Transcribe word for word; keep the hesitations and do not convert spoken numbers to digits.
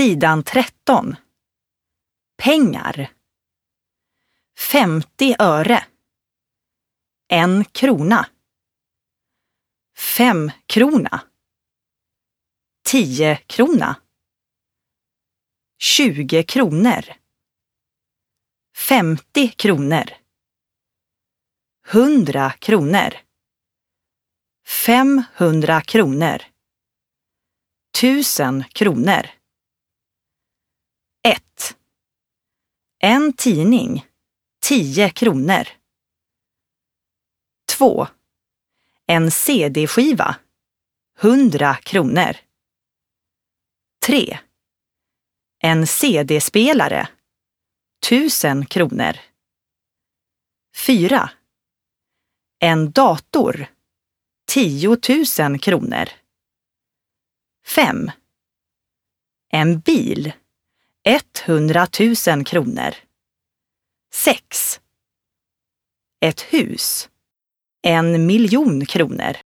Sidan tretton. Pengar. femtio öre. En krona. Fem krona. Tio krona. Tjugo kronor. Femtio kronor. Hundra kronor. Femhundra kronor. Tusen kronor. Ett. En tidning. Tio kronor. Två. En cd-skiva. Hundra kronor. Tre. En cd-spelare. Tusen kronor. Fyra. En dator. Tiotusen kronor. Fem. En bil. Etthundratusen kronor. Sex. Ett hus. En miljon kronor.